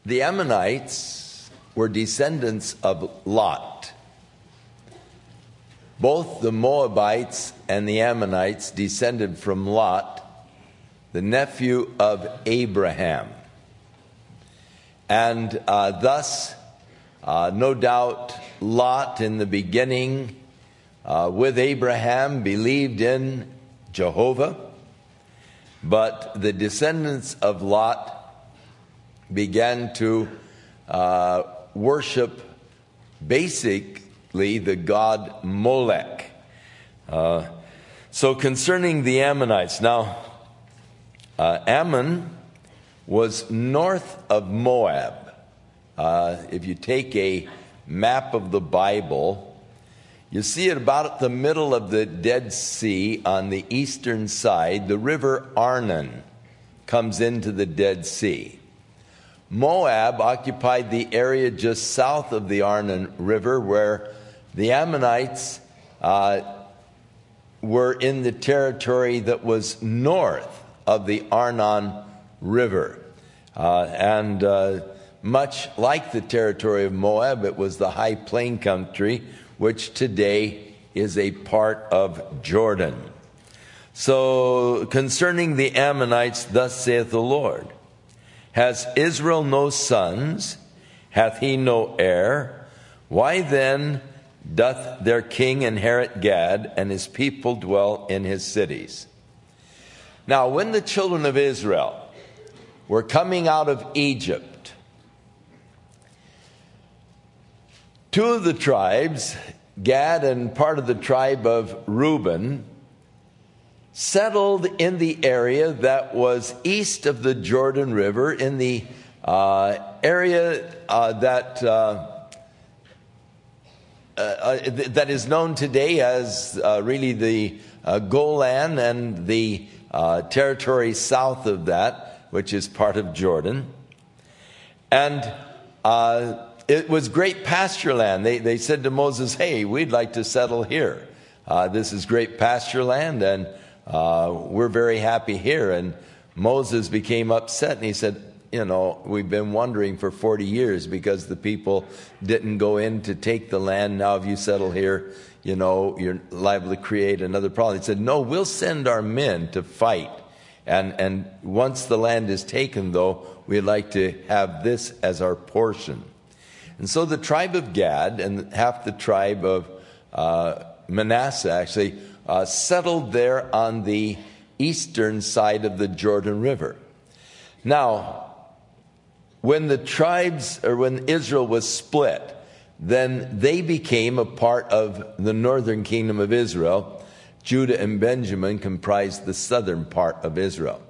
The Ammonites were descendants of Lot. Both the Moabites and the Ammonites descended from Lot, the nephew of Abraham. And thus, no doubt, Lot in the beginning with Abraham believed in Jehovah, but the descendants of Lot began to worship basically the god Molech. So concerning the Ammonites, now Ammon was north of Moab. If you take a map of the Bible, you see it about at the middle of the Dead Sea on the eastern side. The river Arnon comes into the Dead Sea. Moab occupied the area just south of the Arnon River, where the Ammonites were in the territory that was north of the Arnon River. And much like the territory of Moab, it was the high plain country, which today is a part of Jordan. So concerning the Ammonites, thus saith the Lord, has Israel no sons? Hath he no heir? Why then doth their king inherit Gad, and his people dwell in his cities? Now, when the children of Israel were coming out of Egypt, two of the tribes, Gad and part of the tribe of Reuben, settled in the area that was east of the Jordan River, in the area that is known today as really the Golan and the territory south of that, which is part of Jordan. And it was great pasture land. They said to Moses, hey, we'd like to settle here. This is great pasture land, and we're very happy here. And Moses became upset, and he said, we've been wondering for 40 years because the people didn't go in to take the land. Now if you settle here, you're liable to create another problem. He said, no, we'll send our men to fight. And once the land is taken, though, we'd like to have this as our portion. And so the tribe of Gad and half the tribe of Manasseh actually settled there on the eastern side of the Jordan River. Now, when Israel was split, then they became a part of the northern kingdom of Israel. Judah and Benjamin comprised the southern part of Israel.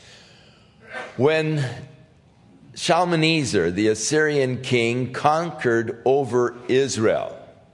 When Shalmaneser, the Assyrian king, conquered over Israel,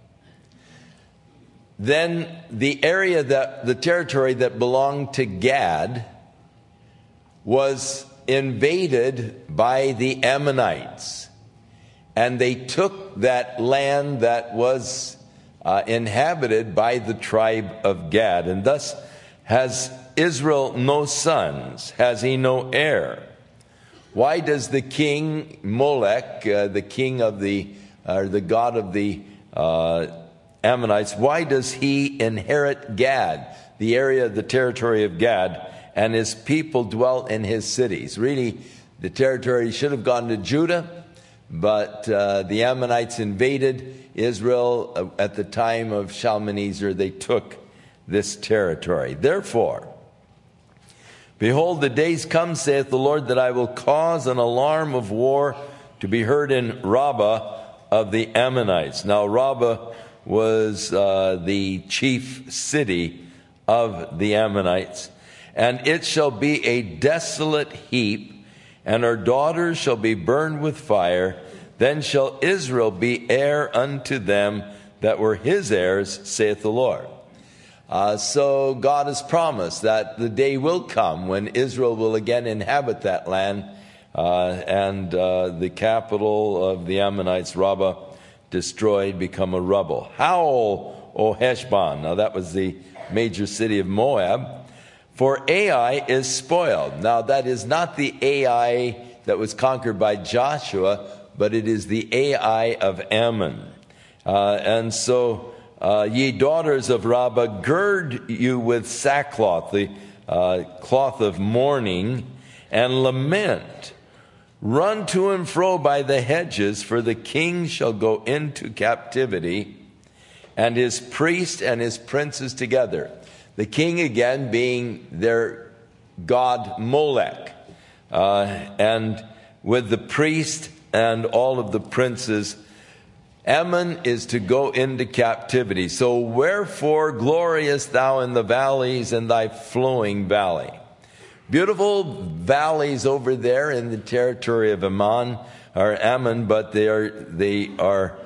then the territory that belonged to Gad was invaded by the Ammonites. And they took that land that was inhabited by the tribe of Gad. And thus has Israel no sons? Has he no heir? Why does the king Molech, the king of the god of the Ammonites, why does he inherit Gad, the territory of Gad, and his people dwell in his cities? Really, the territory should have gone to Judah, but the Ammonites invaded Israel at the time of Shalmaneser. They took this territory. Therefore, behold, the days come, saith the Lord, that I will cause an alarm of war to be heard in Rabbah of the Ammonites. Now, Rabbah was the chief city of the Ammonites. And it shall be a desolate heap, and her daughters shall be burned with fire. Then shall Israel be heir unto them that were his heirs, saith the Lord. So God has promised that the day will come when Israel will again inhabit that land, and the capital of the Ammonites, Rabbah, destroyed, become a rubble. Howl, O Heshbon. Now that was the major city of Moab. For Ai is spoiled. Now that is not the Ai that was conquered by Joshua, but it is the Ai of Ammon. And so, ye daughters of Rabbah, gird you with sackcloth, the cloth of mourning, and lament. Run to and fro by the hedges, for the king shall go into captivity, and his priest and his princes together. The king again being their god Molech, and with the priest and all of the princes. Ammon is to go into captivity. So wherefore gloriest thou in the valleys and thy flowing valley. Beautiful valleys over there in the territory of Ammon, but they are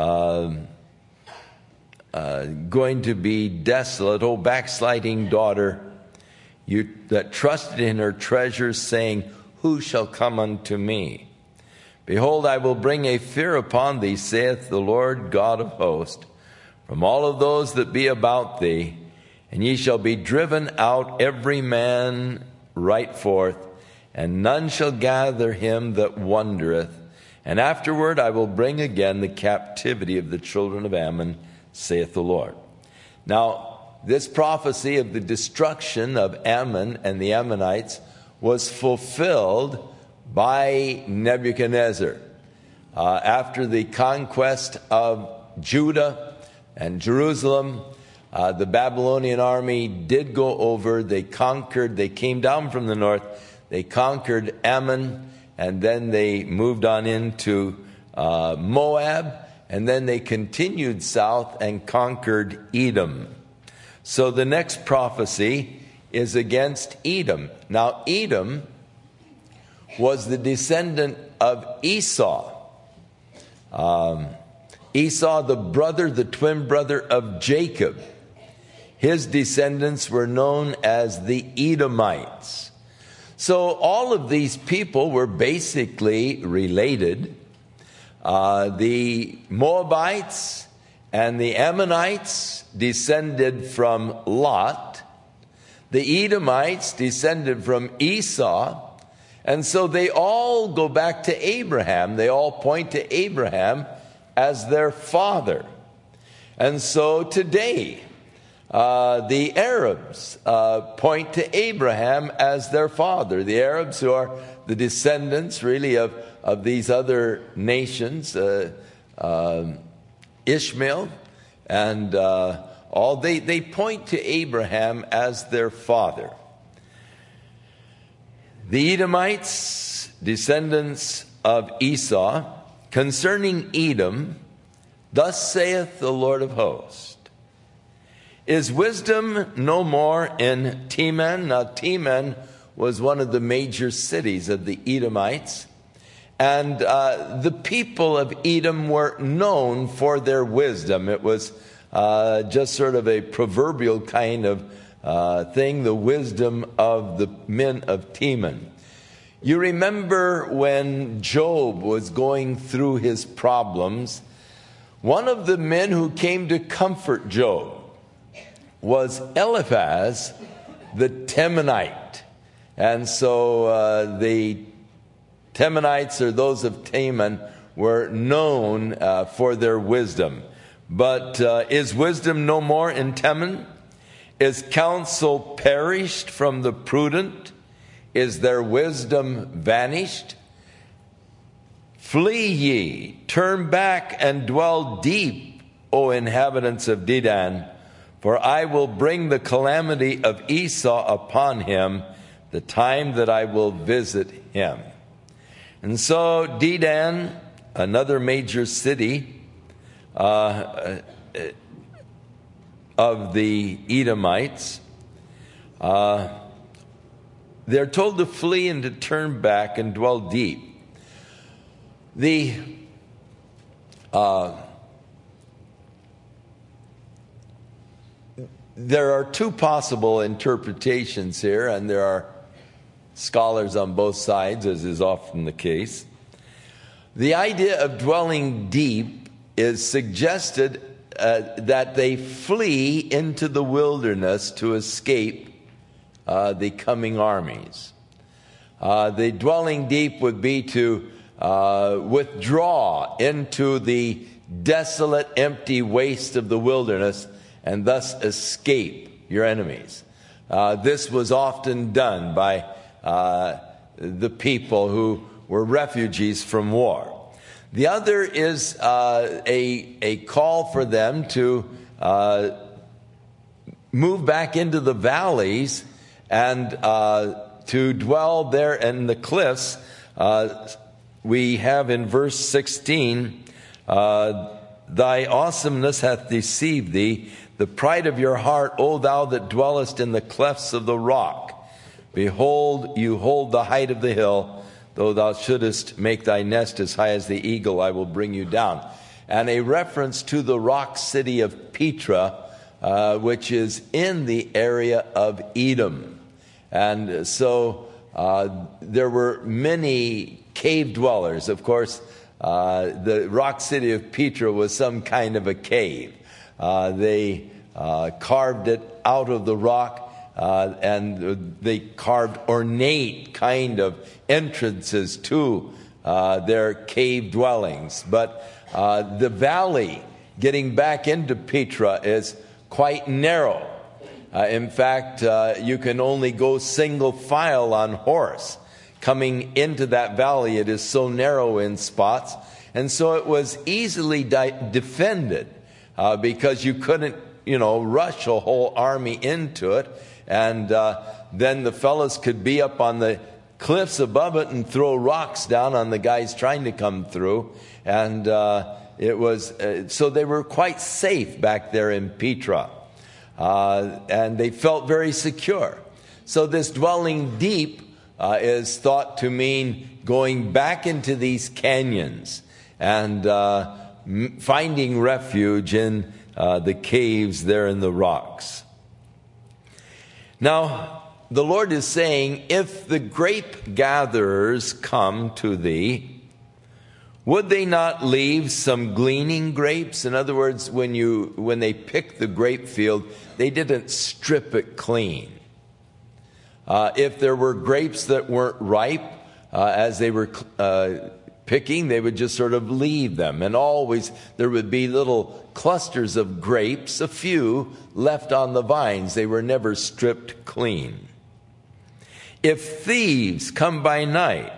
going to be desolate. O backsliding daughter, you that trusted in her treasures, saying, who shall come unto me? Behold, I will bring a fear upon thee, saith the Lord God of hosts, from all of those that be about thee, and ye shall be driven out every man right forth, and none shall gather him that wandereth. And afterward I will bring again the captivity of the children of Ammon, saith the Lord. Now, this prophecy of the destruction of Ammon and the Ammonites was fulfilled by Nebuchadnezzar. After the conquest of Judah and Jerusalem, the Babylonian army did go over. They conquered. They came down from the north. They conquered Ammon, and then they moved on into Moab, and then they continued south and conquered Edom. So the next prophecy is against Edom. Now, Edom was the descendant of Esau. Esau, the twin brother of Jacob. His descendants were known as the Edomites. So all of these people were basically related. The Moabites and the Ammonites descended from Lot. The Edomites descended from Esau. And so they all go back to Abraham. They all point to Abraham as their father. And so today, the Arabs point to Abraham as their father. The Arabs, who are the descendants really of these other nations, Ishmael and all, they point to Abraham as their father. The Edomites, descendants of Esau, concerning Edom, thus saith the Lord of hosts, is wisdom no more in Teman? Now, Teman was one of the major cities of the Edomites, and the people of Edom were known for their wisdom. It was just sort of a proverbial kind of thing, the wisdom of the men of Teman. You remember when Job was going through his problems, one of the men who came to comfort Job was Eliphaz the Temanite. And so the Temanites, or those of Teman, were known for their wisdom. But is wisdom no more in Teman? Is counsel perished from the prudent? Is their wisdom vanished? Flee ye, turn back and dwell deep, O inhabitants of Dedan, for I will bring the calamity of Esau upon him, the time that I will visit him. And so Dedan, another major city of the Edomites, they're told to flee and to turn back and dwell deep. There are two possible interpretations here, and there are scholars on both sides, as is often the case. The idea of dwelling deep is suggested that they flee into the wilderness to escape the coming armies. The dwelling deep would be to withdraw into the desolate, empty waste of the wilderness and thus escape your enemies. This was often done by the people who were refugees from war. The other is a call for them to move back into the valleys and to dwell there in the cliffs. We have in verse 16, thy awesomeness hath deceived thee, the pride of your heart, O thou that dwellest in the clefts of the rock. Behold, you hold the height of the hill. Though thou shouldest make thy nest as high as the eagle, I will bring you down. And a reference to the rock city of Petra, which is in the area of Edom. And so there were many cave dwellers. Of course, the rock city of Petra was some kind of a cave. They carved it out of the rock, and they carved ornate kind of entrances to their cave dwellings. But the valley getting back into Petra is quite narrow. In fact, you can only go single file on horse. Coming into that valley, it is so narrow in spots. And so it was easily defended because you couldn't, rush a whole army into it. And then the fellows could be up on the cliffs above it and throw rocks down on the guys trying to come through. And it was so they were quite safe back there in Petra. And they felt very secure. So this dwelling deep is thought to mean going back into these canyons and finding refuge in the caves there in the rocks. Now, the Lord is saying, if the grape gatherers come to thee, would they not leave some gleaning grapes? In other words, when they picked the grape field, they didn't strip it clean. If there were grapes that weren't ripe as they were picking, they would just sort of leave them. And always there would be little clusters of grapes, a few left on the vines. They were never stripped clean. If thieves come by night,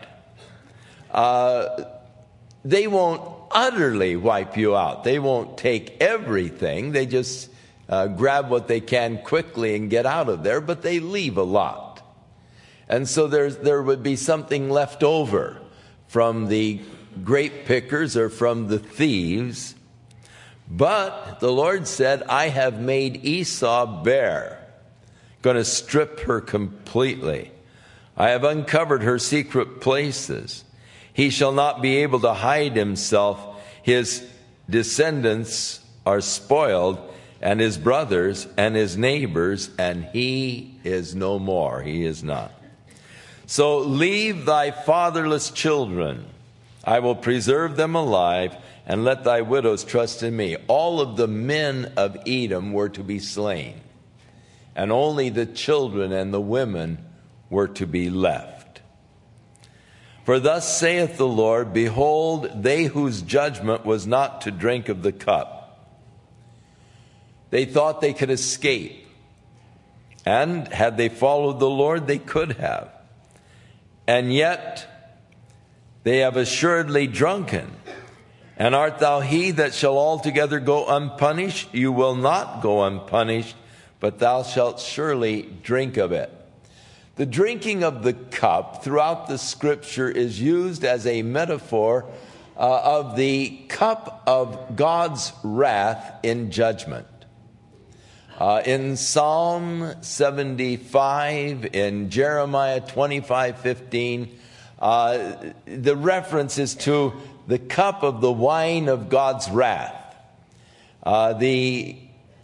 they won't utterly wipe you out. They won't take everything. They just grab what they can quickly and get out of there, but they leave a lot. And so there would be something left over from the grape pickers or from the thieves. But the Lord said, I have made Esau bare, going to strip her completely. I have uncovered her secret places. He shall not be able to hide himself. His descendants are spoiled, and his brothers and his neighbors, and he is no more. He is not. So leave thy fatherless children. I will preserve them alive, and let thy widows trust in me. All of the men of Edom were to be slain, and only the children and the women were to be left. For thus saith the Lord, behold, they whose judgment was not to drink of the cup. They thought they could escape. And had they followed the Lord, they could have. And yet they have assuredly drunken. And art thou he that shall altogether go unpunished? You will not go unpunished, but thou shalt surely drink of it. The drinking of the cup throughout the scripture is used as a metaphor of the cup of God's wrath in judgment. In Psalm 75, in Jeremiah 25:15, the reference is to the cup of the wine of God's wrath. The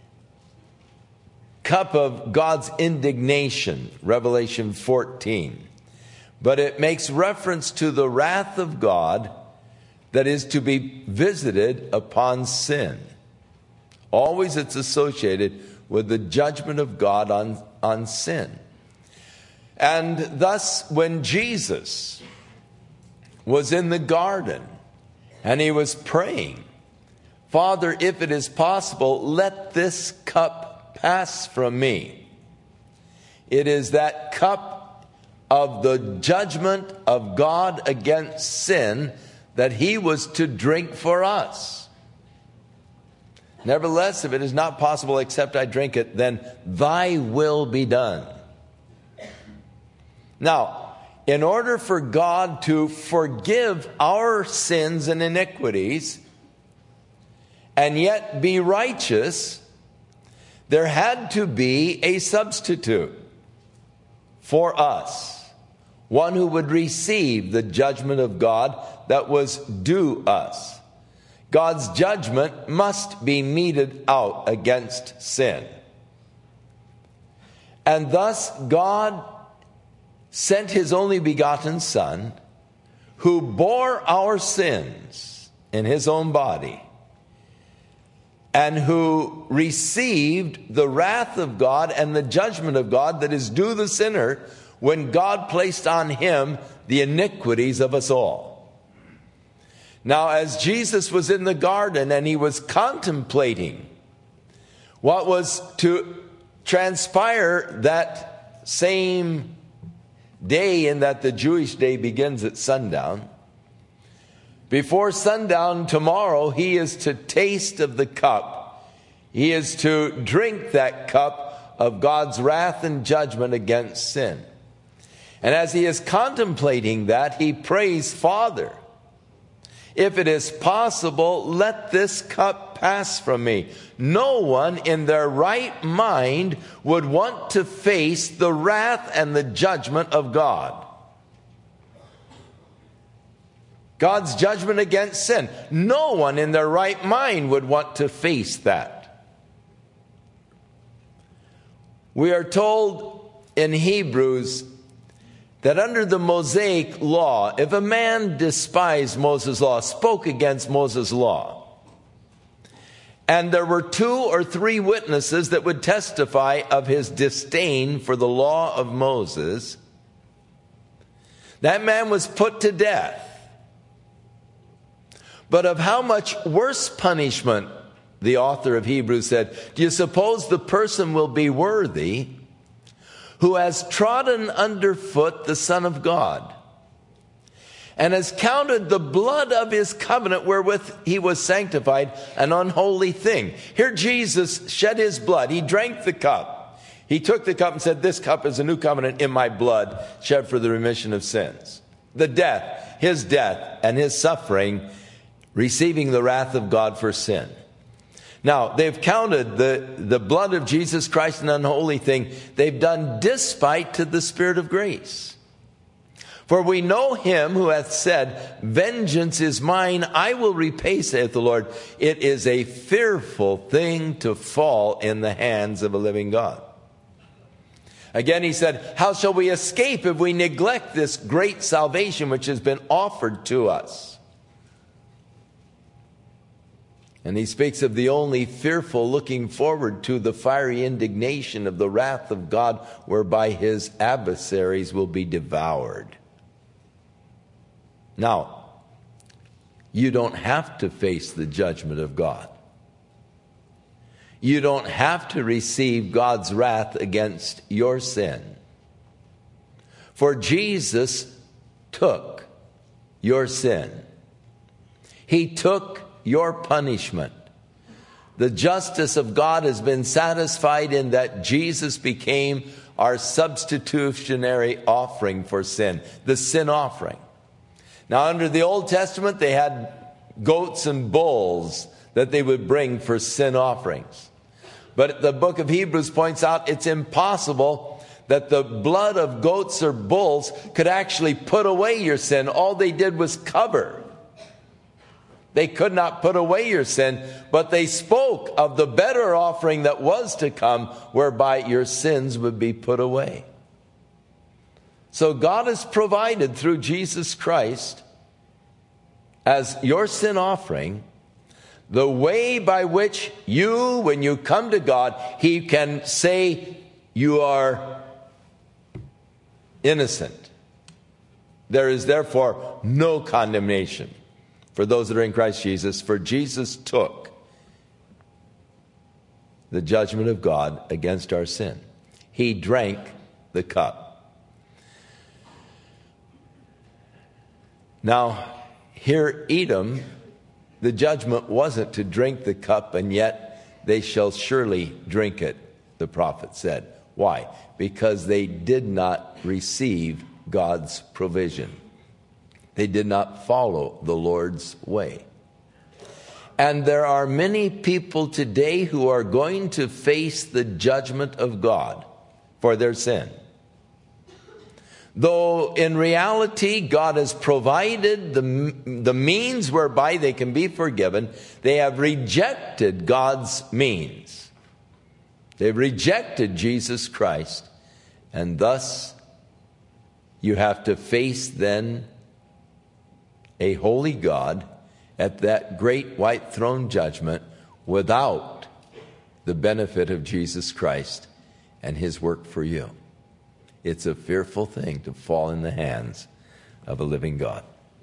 cup of God's indignation, Revelation 14. But it makes reference to the wrath of God that is to be visited upon sin. Always it's associated with the judgment of God on sin. And thus, when Jesus was in the garden and he was praying, Father, if it is possible, let this cup pass from me. It is that cup of the judgment of God against sin that he was to drink for us. Nevertheless, if it is not possible except I drink it, then thy will be done. Now, in order for God to forgive our sins and iniquities and yet be righteous, there had to be a substitute for us, one who would receive the judgment of God that was due us. God's judgment must be meted out against sin. And thus God sent his only begotten Son, who bore our sins in his own body, and who received the wrath of God and the judgment of God that is due the sinner when God placed on him the iniquities of us all. Now, as Jesus was in the garden and he was contemplating what was to transpire that same day, in that the Jewish day begins at sundown, before sundown tomorrow, he is to taste of the cup. He is to drink that cup of God's wrath and judgment against sin. And as he is contemplating that, he prays, Father, if it is possible, let this cup pass from me. No one in their right mind would want to face the wrath and the judgment of God. God's judgment against sin. No one in their right mind would want to face that. We are told in Hebrews that under the Mosaic law, if a man despised Moses' law, spoke against Moses' law, and there were 2 or 3 witnesses that would testify of his disdain for the law of Moses, that man was put to death. But of how much worse punishment, the author of Hebrews said, do you suppose the person will be worthy who has trodden underfoot the Son of God and has counted the blood of his covenant wherewith he was sanctified an unholy thing? Here Jesus shed his blood. He drank the cup. He took the cup and said, this cup is a new covenant in my blood, shed for the remission of sins. The death, his death and his suffering, receiving the wrath of God for sin. Now, they've counted the blood of Jesus Christ an unholy thing. They've done despite to the Spirit of grace. For we know him who hath said, vengeance is mine, I will repay, saith the Lord. It is a fearful thing to fall in the hands of a living God. Again, he said, how shall we escape if we neglect this great salvation which has been offered to us? And he speaks of the only fearful looking forward to the fiery indignation of the wrath of God, whereby his adversaries will be devoured. Now, you don't have to face the judgment of God. You don't have to receive God's wrath against your sin. For Jesus took your sin. He took your punishment. The justice of God has been satisfied in that Jesus became our substitutionary offering for sin, the sin offering. Now, under the Old Testament, they had goats and bulls that they would bring for sin offerings. But the book of Hebrews points out it's impossible that the blood of goats or bulls could actually put away your sin. All they did was cover. They could not put away your sin, but they spoke of the better offering that was to come, whereby your sins would be put away. So God has provided through Jesus Christ, as your sin offering, the way by which you, when you come to God, he can say you are innocent. There is therefore no condemnation for those that are in Christ Jesus, for Jesus took the judgment of God against our sin. He drank the cup. Now, here Edom, the judgment wasn't to drink the cup, and yet they shall surely drink it, the prophet said. Why? Because they did not receive God's provision. They did not follow the Lord's way. And there are many people today who are going to face the judgment of God for their sin. Though in reality, God has provided the means whereby they can be forgiven, they have rejected God's means. They've rejected Jesus Christ, and thus you have to face then a holy God at that great white throne judgment without the benefit of Jesus Christ and his work for you. It's a fearful thing to fall in the hands of a living God.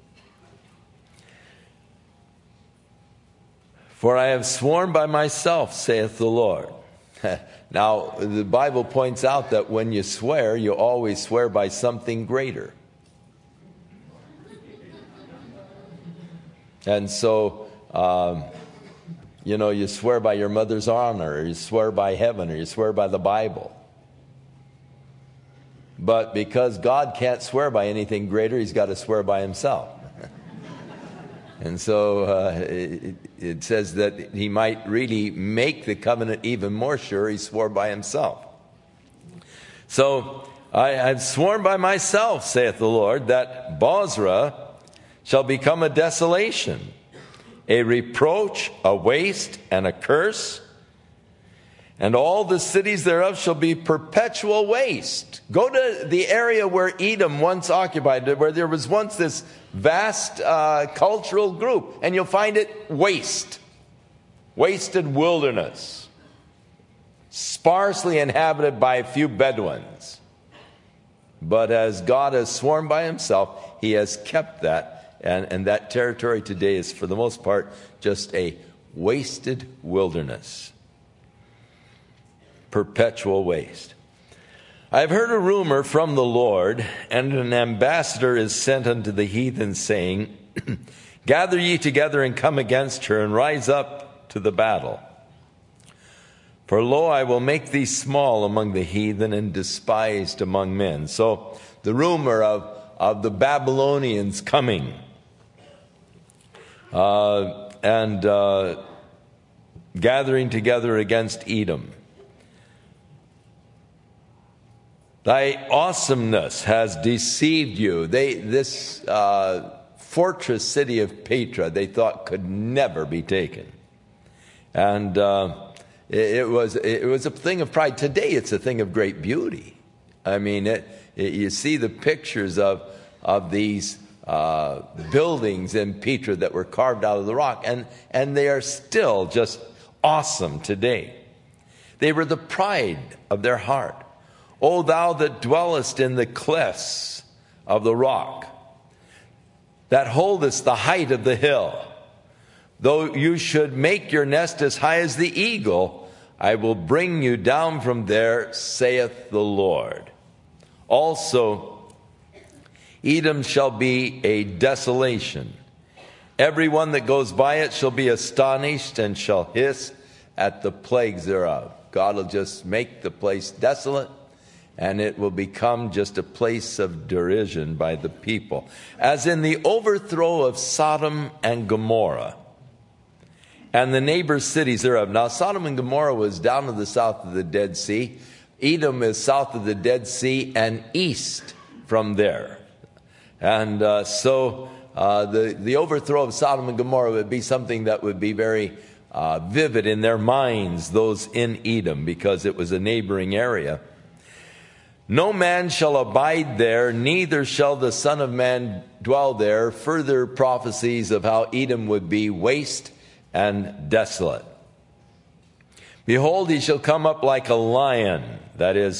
For I have sworn by myself, saith the Lord. Now, the Bible points out that when you swear, you always swear by something greater. And so, you swear by your mother's honor, or you swear by heaven, or you swear by the Bible. But because God can't swear by anything greater, he's got to swear by himself. And so it says that he might really make the covenant even more sure, he swore by himself. So I've sworn by myself, saith the Lord, that Bozrah shall become a desolation, a reproach, a waste, and a curse, and all the cities thereof shall be perpetual waste. Go to the area where Edom once occupied, where there was once this vast cultural group, and you'll find it wasted wilderness, sparsely inhabited by a few Bedouins. But as God has sworn by himself, he has kept that, and that territory today is for the most part just a wasted wilderness. Perpetual waste. I have heard a rumor from the Lord, and an ambassador is sent unto the heathen, saying, Gather ye together and come against her, and rise up to the battle. For lo, I will make thee small among the heathen, and despised among men. So the rumor of the Babylonians coming, and gathering together against Edom. Thy awesomeness has deceived you. This fortress city of Petra, they thought could never be taken. And it was a thing of pride. Today it's a thing of great beauty. I mean, you see the pictures of these buildings in Petra that were carved out of the rock, and they are still just awesome today. They were the pride of their heart. O thou that dwellest in the clefts of the rock, that holdest the height of the hill, though you should make your nest as high as the eagle, I will bring you down from there, saith the Lord. Also, Edom shall be a desolation. Everyone that goes by it shall be astonished, and shall hiss at the plagues thereof. God will just make the place desolate, and it will become just a place of derision by the people. As in the overthrow of Sodom and Gomorrah, and the neighbor cities thereof. Now, Sodom and Gomorrah was down to the south of the Dead Sea. Edom is south of the Dead Sea and east from there. And so the overthrow of Sodom and Gomorrah would be something that would be very vivid in their minds, those in Edom, because it was a neighboring area. No man shall abide there, neither shall the Son of Man dwell there. Further prophecies of how Edom would be waste and desolate. Behold, he shall come up like a lion, that is,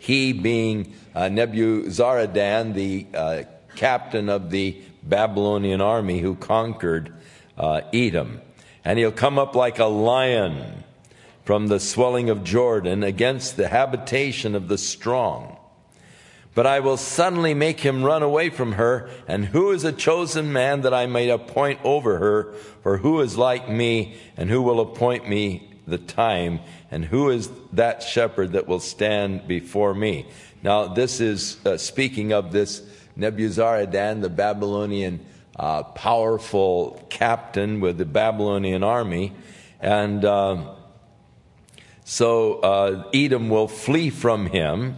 he being Nebuzaradan, the captain of the Babylonian army who conquered Edom. And he'll come up like a lion from the swelling of Jordan against the habitation of the strong. But I will suddenly make him run away from her. And who is a chosen man that I may appoint over her? For who is like me, and who will appoint me the time? And who is that shepherd that will stand before me? Now, this is speaking of this Nebuzaradan, the Babylonian powerful captain with the Babylonian army. And so Edom will flee from him.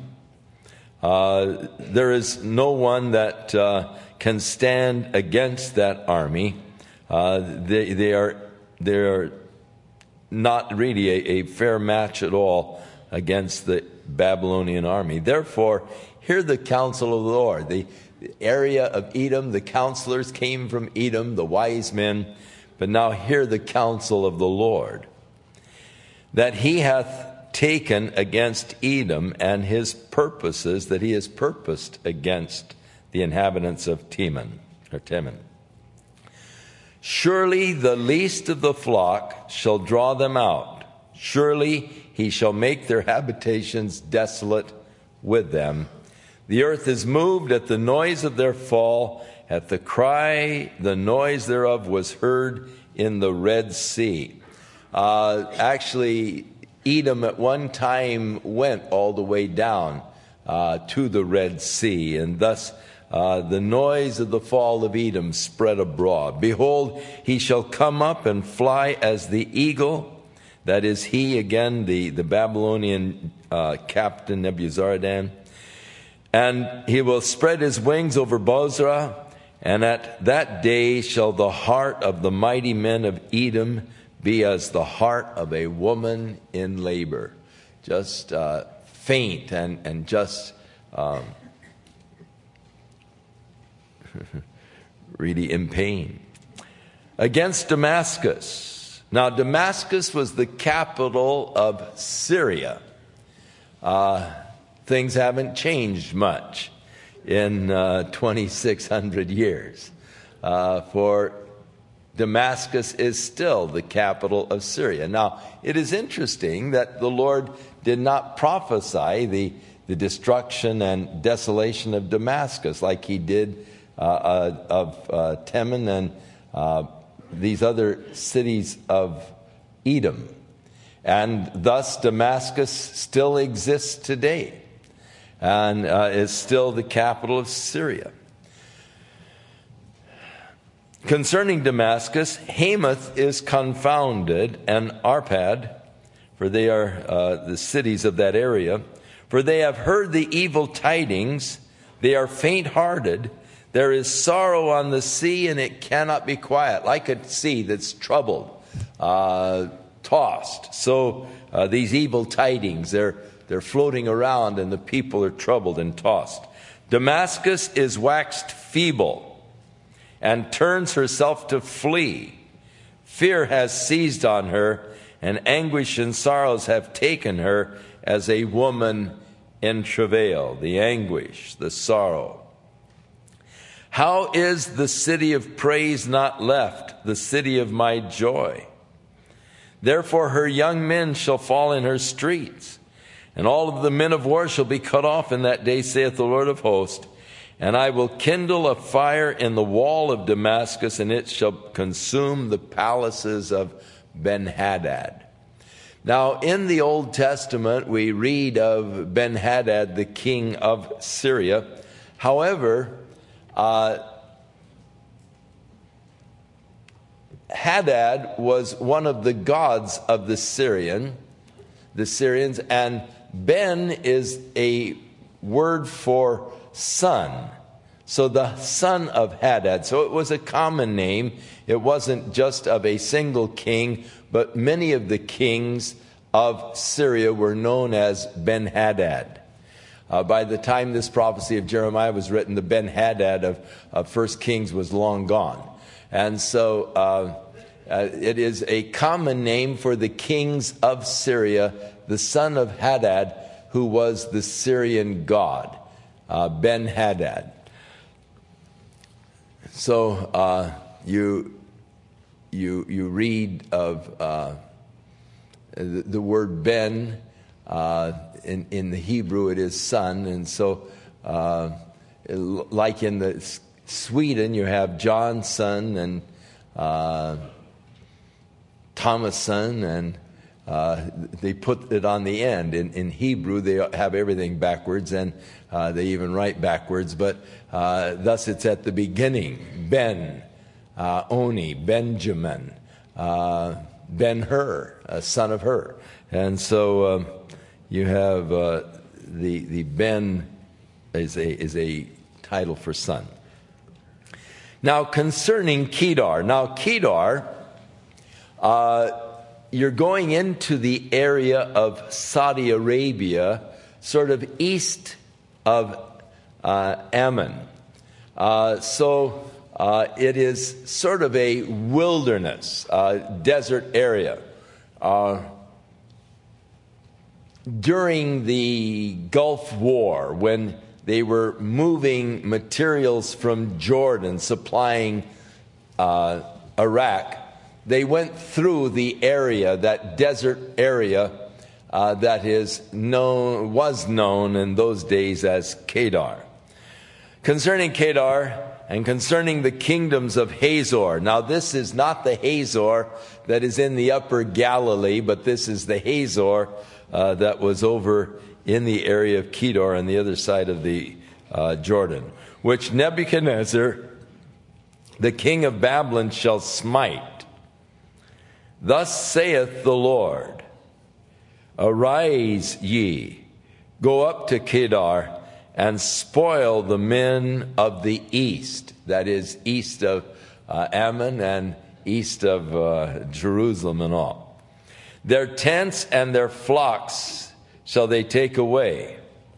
There is no one that can stand against that army. They are not really a fair match at all against the Babylonian army. Therefore, hear the counsel of the Lord. The area of Edom, the counselors came from Edom, the wise men. But now hear the counsel of the Lord, that he hath taken against Edom, and his purposes that he has purposed against the inhabitants of Teman. Surely the least of the flock shall draw them out. Surely he shall make their habitations desolate with them. The earth is moved at the noise of their fall. At the cry, the noise thereof was heard in the Red Sea. Actually, Edom at one time went all the way down to the Red Sea, and thus the noise of the fall of Edom spread abroad. Behold, he shall come up and fly as the eagle. That is he, again, the Babylonian captain Nebuzaradan. And he will spread his wings over Bozrah, and at that day shall the heart of the mighty men of Edom be as the heart of a woman in labor. Just faint and just really in pain. Against Damascus. Now, Damascus was the capital of Syria. Things haven't changed much in 2,600 years. For Damascus is still the capital of Syria. Now, it is interesting that the Lord did not prophesy the destruction and desolation of Damascus like he did of Teman and these other cities of Edom. And thus Damascus still exists today and is still the capital of Syria. Concerning Damascus, Hamath is confounded, and Arpad, for they are the cities of that area, for they have heard the evil tidings, they are faint-hearted, there is sorrow on the sea, and it cannot be quiet. Like a sea that's troubled, tossed. So these evil tidings, they're floating around, and the people are troubled and tossed. Damascus is waxed feeble, and turns herself to flee. Fear has seized on her, and anguish and sorrows have taken her as a woman in travail. The anguish, the sorrow. How is the city of praise not left, the city of my joy? Therefore her young men shall fall in her streets, and all of the men of war shall be cut off in that day, saith the Lord of hosts. And I will kindle a fire in the wall of Damascus, and it shall consume the palaces of Ben-Hadad. Now, in the Old Testament, we read of Ben-Hadad, the king of Syria. However, Hadad was one of the gods of the Syrians, and Ben is a word for son. So the son of Hadad. So it was a common name. It wasn't just of a single king, but many of the kings of Syria were known as Ben-Hadad. By the time this prophecy of Jeremiah was written, the Ben-Hadad of 1 Kings was long gone. And so it is a common name for the kings of Syria, the son of Hadad, who was the Syrian god, Ben-Hadad. So you read of the word Ben. In the Hebrew, it is son, and so like in the Sweden, you have John's son and Thomas' son, and they put it on the end. In Hebrew, they have everything backwards, and they even write backwards, but thus it's at the beginning. Ben, Oni, Benjamin, Ben-Hur, son of Hur. And so you have the Ben is a title for son. Now concerning Kedar. Now Kedar, you're going into the area of Saudi Arabia, sort of east of Ammon. So it is sort of a wilderness, desert area. During the Gulf War, when they were moving materials from Jordan, supplying Iraq, they went through the area, that desert area that was known in those days as Kedar. Concerning Kedar and concerning the kingdoms of Hazor. Now this is not the Hazor that is in the upper Galilee, but this is the Hazor that was over in the area of Kedar on the other side of the Jordan, which Nebuchadnezzar, the king of Babylon, shall smite. Thus saith the Lord, arise ye, go up to Kedar, and spoil the men of the east, that is, east of Ammon and east of Jerusalem and all. Their tents and their flocks shall they take away.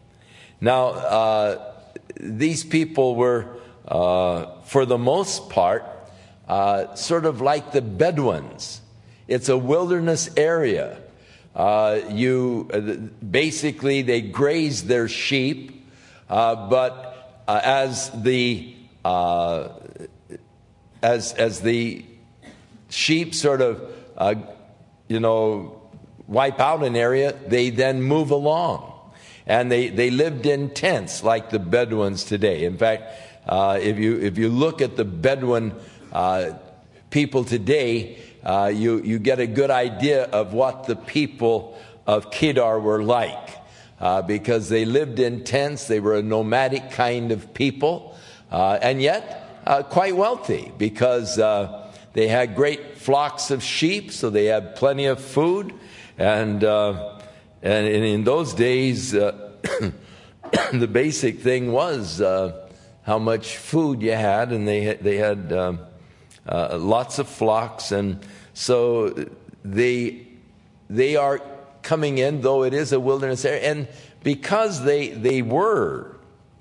Now, these people were, for the most part, sort of like the Bedouins. It's a wilderness area. Basically, they grazed their sheep, but as the sheep sort of wipe out an area, they then move along. And they lived in tents like the Bedouins today. In fact, if you look at the Bedouin people today, you get a good idea of what the people of Kedar were like. Because they lived in tents, they were a nomadic kind of people, and yet quite wealthy, because they had great flocks of sheep, so they had plenty of food. And in those days, the basic thing was how much food you had, and they had lots of flocks, and so they are coming in, though it is a wilderness area, and because they were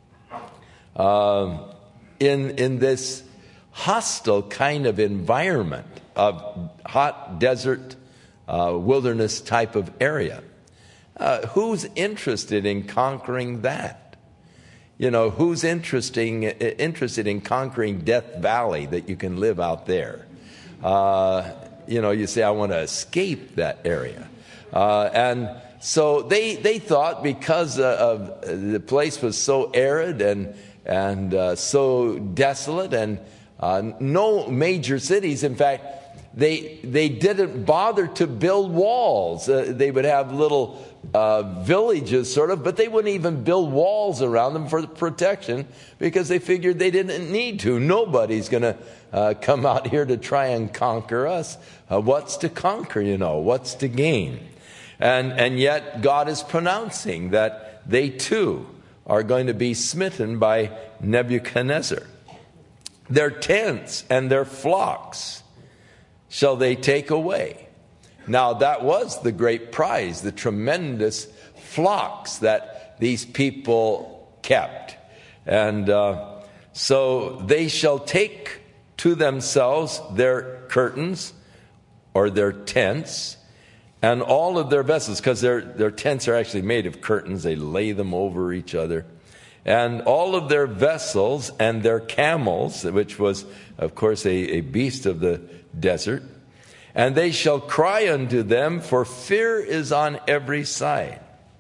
in this hostile kind of environment of hot desert wilderness type of area. Who's interested in conquering that? Who's interested in conquering Death Valley, that you can live out there? You say, I want to escape that area. And so they thought, because of the place was so arid and so desolate, and no major cities. In fact, they didn't bother to build walls. They would have little villages, sort of, but they wouldn't even build walls around them for protection, because they figured they didn't need to. Nobody's going to come out here to try and conquer us. What's to conquer, What's to gain? And yet God is pronouncing that they too are going to be smitten by Nebuchadnezzar. Their tents and their flocks shall they take away. Now that was the great prize, the tremendous flocks that these people kept. And so they shall take to themselves their curtains or their tents, and all of their vessels, because their tents are actually made of curtains. They lay them over each other. And all of their vessels and their camels, which was, of course, a beast of the desert. And they shall cry unto them, for fear is on every side.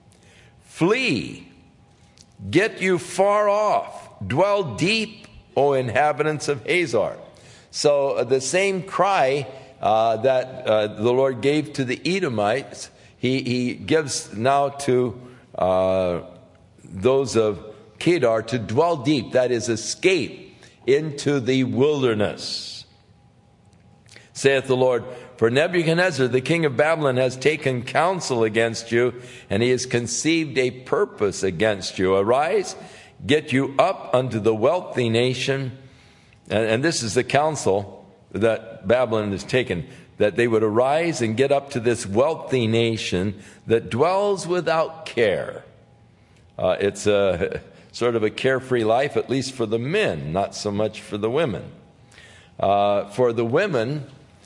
Flee, get you far off, dwell deep, O inhabitants of Hazor. So the same cry that the Lord gave to the Edomites, he gives now to those of Kedar to dwell deep, that is, escape into the wilderness. Saith the Lord, for Nebuchadnezzar, the king of Babylon, has taken counsel against you, and he has conceived a purpose against you. Arise, get you up unto the wealthy nation. And this is the counsel that Babylon has taken, that they would arise and get up to this wealthy nation that dwells without care. It's a sort of a carefree life, at least for the men, not so much for the women. For the women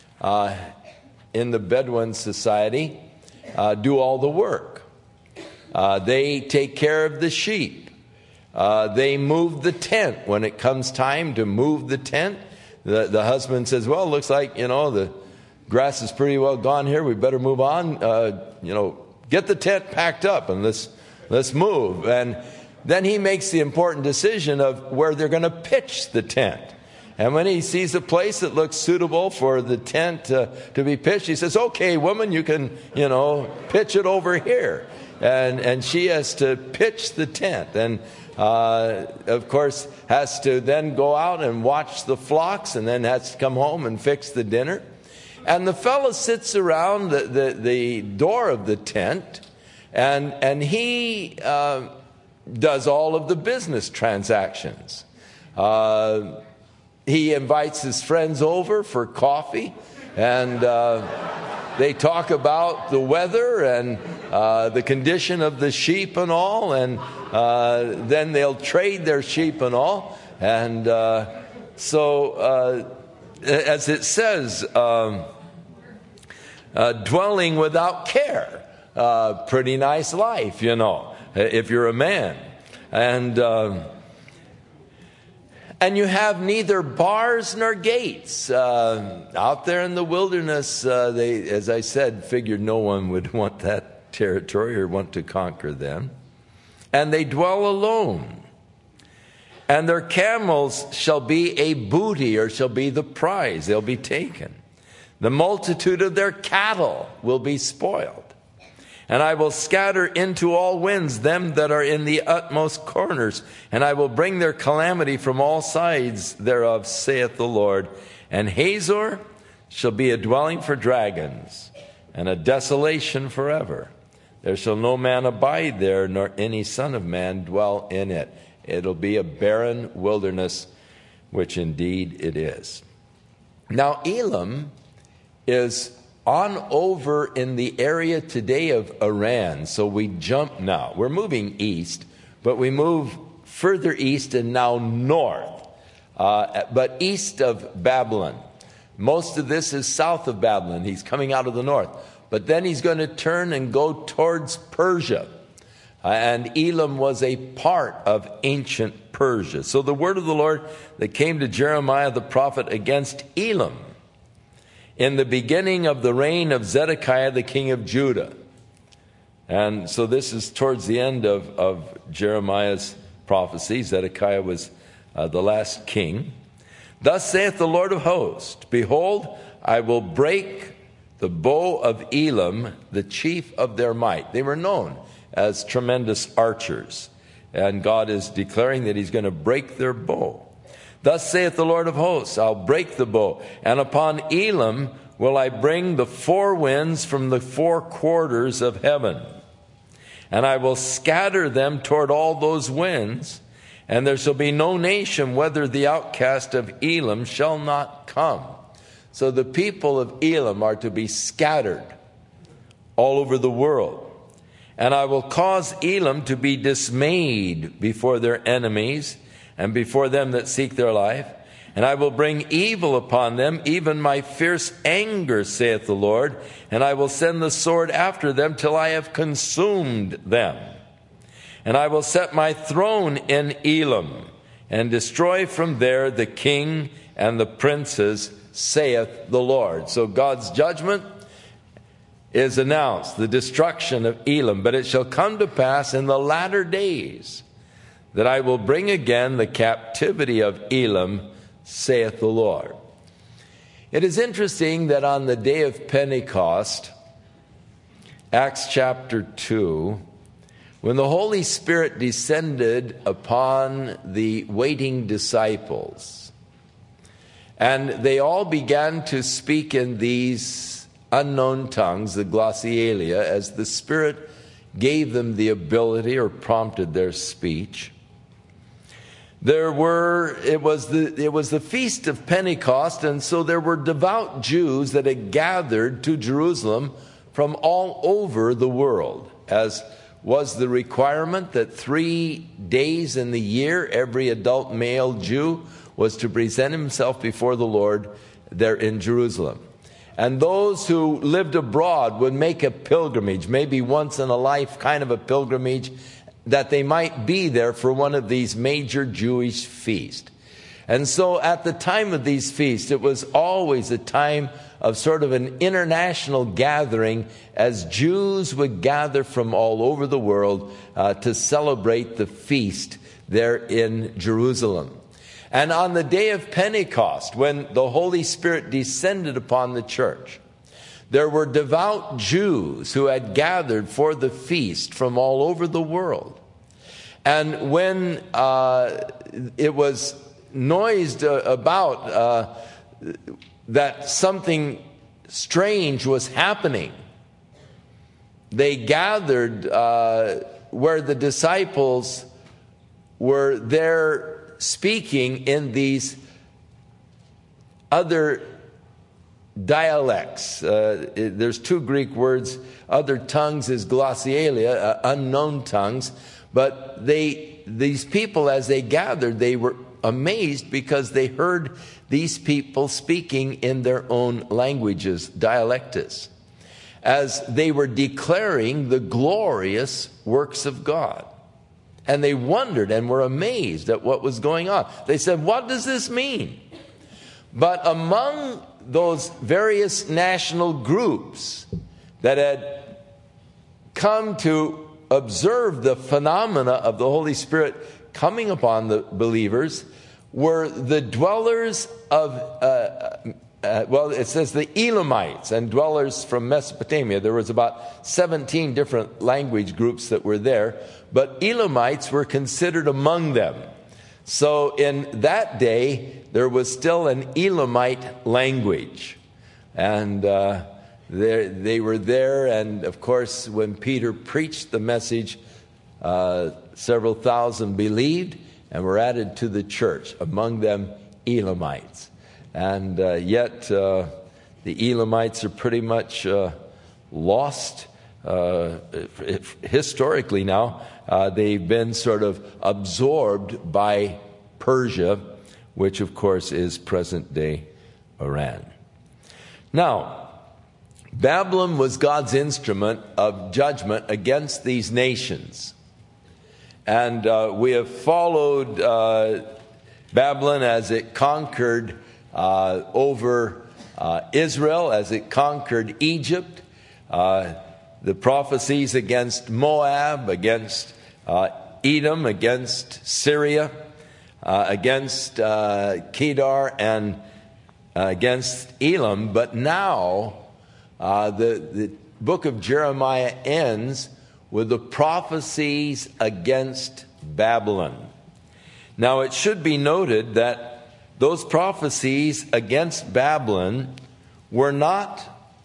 in the Bedouin society do all the work. They take care of the sheep. They move the tent. When it comes time to move the tent, the husband says, well, it looks like, the grass is pretty well gone here. We better move on. Get the tent packed up and let's move. And then he makes the important decision of where they're going to pitch the tent. And when he sees a place that looks suitable for the tent to be pitched, he says, okay, woman, you can, pitch it over here. And she has to pitch the tent. And, of course, has to then go out and watch the flocks, and then has to come home and fix the dinner. And the fellow sits around the door of the tent, and he does all of the business transactions. He invites his friends over for coffee, and they talk about the weather and the condition of the sheep and all, and then they'll trade their sheep and all. And so, as it says, dwelling without care. Pretty nice life, if you're a man. And you have neither bars nor gates. Out there in the wilderness, they, as I said, figured no one would want that territory or want to conquer them. And they dwell alone. And their camels shall be a booty, or shall be the prize. They'll be taken. The multitude of their cattle will be spoiled. And I will scatter into all winds them that are in the utmost corners, and I will bring their calamity from all sides thereof, saith the Lord. And Hazor shall be a dwelling for dragons, and a desolation forever. There shall no man abide there, nor any son of man dwell in it. It'll be a barren wilderness, which indeed it is. Now Elam is on over in the area today of Iran. So we jump now. We're moving east, but we move further east and now north, but east of Babylon. Most of this is south of Babylon. He's coming out of the north. But then he's going to turn and go towards Persia. And Elam was a part of ancient Persia. So the word of the Lord that came to Jeremiah the prophet against Elam in the beginning of the reign of Zedekiah the king of Judah. And so this is towards the end of Jeremiah's prophecy. Zedekiah was the last king. Thus saith the Lord of hosts, behold, I will break the bow of Elam, the chief of their might. They were known as tremendous archers. And God is declaring that he's going to break their bow. Thus saith the Lord of hosts, I'll break the bow, and upon Elam will I bring the four winds from the four quarters of heaven. And I will scatter them toward all those winds, and there shall be no nation whither the outcast of Elam shall not come. So the people of Elam are to be scattered all over the world. And I will cause Elam to be dismayed before their enemies, and before them that seek their life. And I will bring evil upon them, even my fierce anger, saith the Lord, and I will send the sword after them till I have consumed them. And I will set my throne in Elam, and destroy from there the king and the princes, saith the Lord. So God's judgment is announced, the destruction of Elam. But it shall come to pass in the latter days that I will bring again the captivity of Elam, saith the Lord. It is interesting that on the day of Pentecost, Acts chapter 2, when the Holy Spirit descended upon the waiting disciples, and they all began to speak in these unknown tongues, the glossolalia, as the Spirit gave them the ability or prompted their speech. It was the feast of Pentecost, and so there were devout Jews that had gathered to Jerusalem from all over the world, as was the requirement that 3 days in the year every adult male Jew was to present himself before the Lord there in Jerusalem. And those who lived abroad would make a pilgrimage, maybe once in a life kind of a pilgrimage, that they might be there for one of these major Jewish feasts. And so at the time of these feasts, it was always a time of sort of an international gathering, as Jews would gather from all over the world to celebrate the feast there in Jerusalem. And on the day of Pentecost, when the Holy Spirit descended upon the church, there were devout Jews who had gathered for the feast from all over the world. And when it was noised about that something strange was happening, they gathered where the disciples were there speaking in these other dialects. There's 2 Greek words. Other tongues is glossolalia, unknown tongues. But these people, as they gathered, they were amazed because they heard these people speaking in their own languages, dialectus, as they were declaring the glorious works of God. And they wondered and were amazed at what was going on. They said, what does this mean? But among those various national groups that had come to observe the phenomena of the Holy Spirit coming upon the believers were the dwellers of, it says the Elamites and dwellers from Mesopotamia. There was about 17 different language groups that were there, but Elamites were considered among them. So in that day, there was still an Elamite language. And they were there, and of course, when Peter preached the message, several thousand believed and were added to the church, among them Elamites. And yet, the Elamites are pretty much lost historically now. They've been sort of absorbed by Persia, which of course is present-day Iran. Now, Babylon was God's instrument of judgment against these nations. And we have followed Babylon as it conquered over Israel, as it conquered Egypt, the prophecies against Moab, against Edom, against Syria, against Kedar, and against Elam. But now the book of Jeremiah ends with the prophecies against Babylon. Now it should be noted that those prophecies against Babylon were not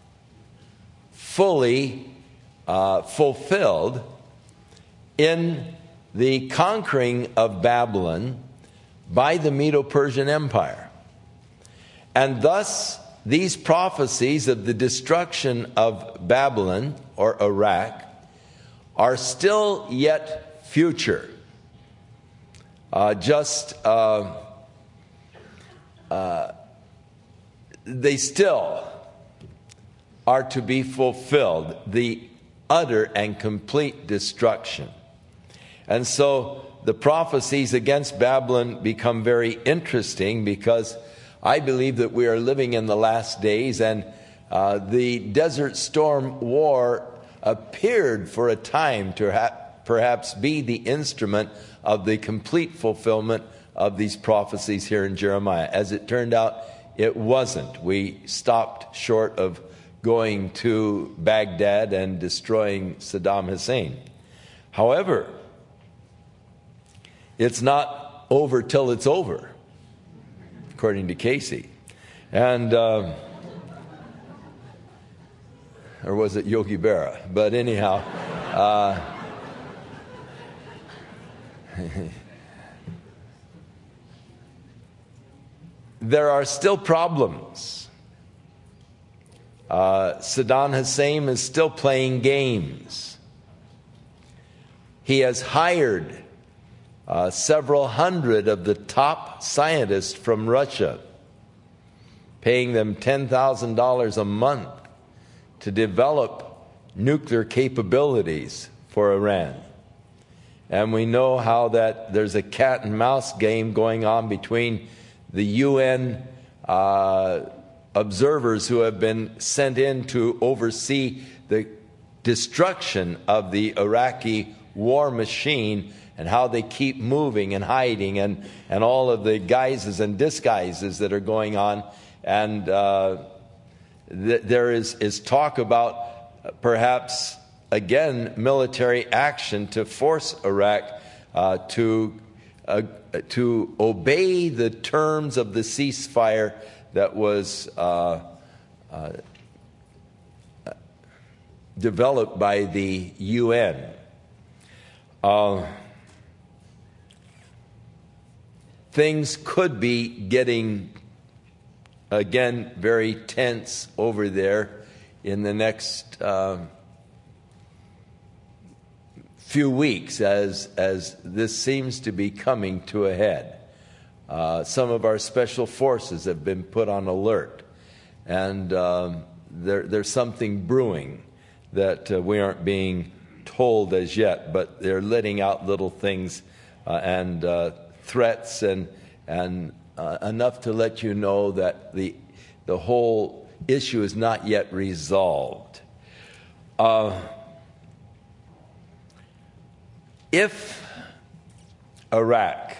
fully fulfilled in the conquering of Babylon by the Medo-Persian Empire. And thus, these prophecies of the destruction of Babylon or Iraq are still yet future. they still are to be fulfilled, the utter and complete destruction. And so the prophecies against Babylon become very interesting, because I believe that we are living in the last days, and the Desert Storm War appeared for a time to perhaps be the instrument of the complete fulfillment of these prophecies here in Jeremiah. As it turned out, it wasn't. We stopped short of going to Baghdad and destroying Saddam Hussein. However, it's not over till it's over, according to Casey. And, or was it Yogi Berra? But anyhow, there are still problems. Saddam Hussein is still playing games. He has hired several hundred of the top scientists from Russia, paying them $10,000 a month to develop nuclear capabilities for Iran. And we know how that there's a cat and mouse game going on between the UN observers who have been sent in to oversee the destruction of the Iraqi war machine, and how they keep moving and hiding, and all of the guises and disguises that are going on. And there is talk about perhaps, again, military action to force Iraq to obey the terms of the ceasefire that was developed by the UN. Things could be getting, again, very tense over there in the next few weeks as this seems to be coming to a head. Some of our special forces have been put on alert, and there's something brewing that we aren't being told as yet, but they're letting out little things and threats and enough to let you know that the whole issue is not yet resolved. If Iraq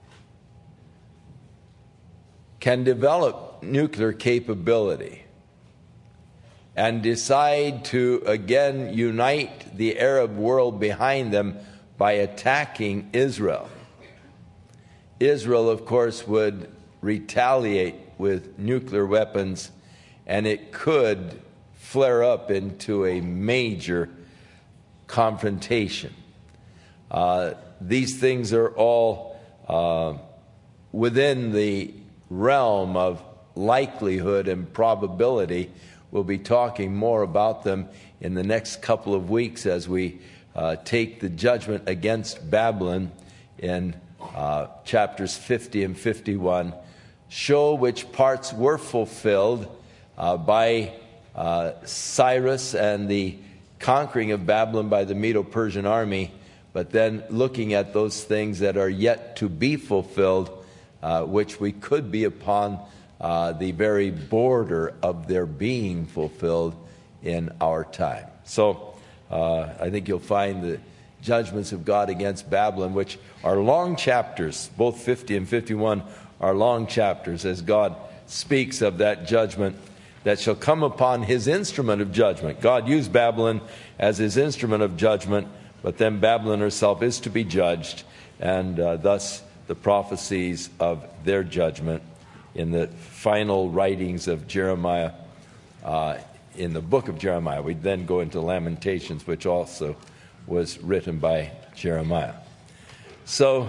can develop nuclear capability and decide to again unite the Arab world behind them by attacking Israel, Israel, of course, would retaliate with nuclear weapons, and it could flare up into a major confrontation. These things are all within the realm of likelihood and probability. We'll be talking more about them in the next couple of weeks as we take the judgment against Babylon in chapters 50 and 51, show which parts were fulfilled by Cyrus and the conquering of Babylon by the Medo-Persian army, but then looking at those things that are yet to be fulfilled, which we could be upon the very border of their being fulfilled in our time. So I think you'll find the judgments of God against Babylon, which are long chapters, both 50 and 51 are long chapters, as God speaks of that judgment that shall come upon his instrument of judgment. God used Babylon as his instrument of judgment, but then Babylon herself is to be judged, and thus the prophecies of their judgment in the final writings of Jeremiah, in the book of Jeremiah. We then go into Lamentations, which also was written by Jeremiah. So,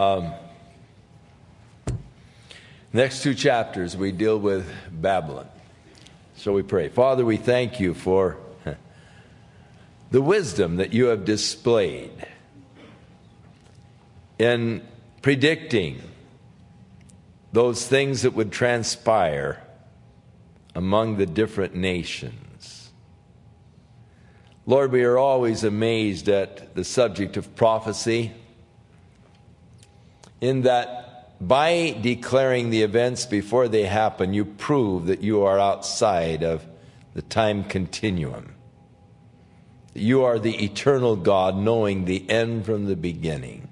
next two chapters we deal with Babylon. So we pray. Father, we thank you for the wisdom that you have displayed in predicting those things that would transpire among the different nations. Lord, we are always amazed at the subject of prophecy, in that by declaring the events before they happen, you prove that you are outside of the time continuum. You are the eternal God, knowing the end from the beginning.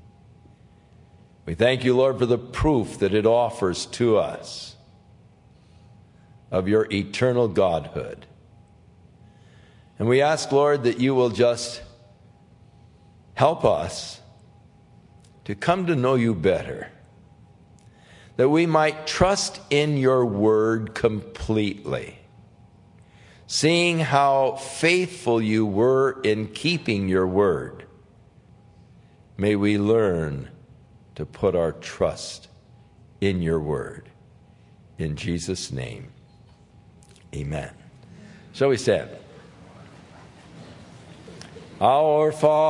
We thank you, Lord, for the proof that it offers to us of your eternal Godhood. And we ask, Lord, that you will just help us to come to know you better, that we might trust in your word completely, seeing how faithful you were in keeping your word. May we learn to put our trust in your word. In Jesus' name, amen. Shall we stand? Our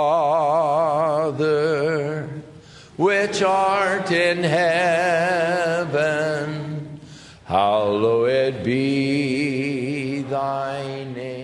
Father, which art in heaven, hallowed be thy name.